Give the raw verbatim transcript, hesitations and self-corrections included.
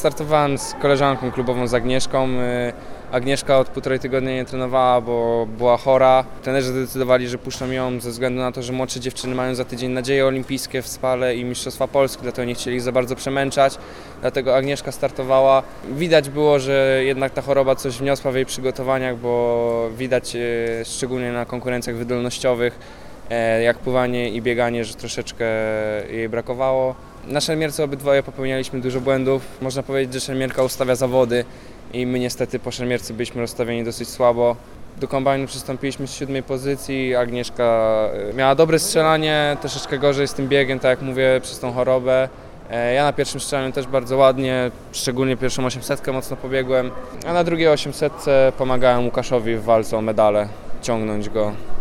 startowałem z koleżanką klubową, z Agnieszką. Agnieszka od półtorej tygodnia nie trenowała, bo była chora. Trenerzy zdecydowali, że puszczą ją ze względu na to, że młodsze dziewczyny mają za tydzień nadzieje olimpijskie w Spale i Mistrzostwa Polski, dlatego nie chcieli ich za bardzo przemęczać. Dlatego Agnieszka startowała. Widać było, że jednak ta choroba coś wniosła w jej przygotowaniach, bo widać szczególnie na konkurencjach wydolnościowych, jak pływanie i bieganie, że troszeczkę jej brakowało. Na szermierce obydwoje popełnialiśmy dużo błędów. Można powiedzieć, że szermierka ustawia zawody i my niestety po szermierce byliśmy rozstawieni dosyć słabo. Do kombajnu przystąpiliśmy z siódmej pozycji. Agnieszka miała dobre strzelanie, troszeczkę gorzej z tym biegiem, tak jak mówię, przez tą chorobę. Ja na pierwszym strzelaniu też bardzo ładnie, szczególnie pierwszą osiemsetkę mocno pobiegłem, a na drugiej osiemsetce pomagałem Łukaszowi w walce o medale, ciągnąć go.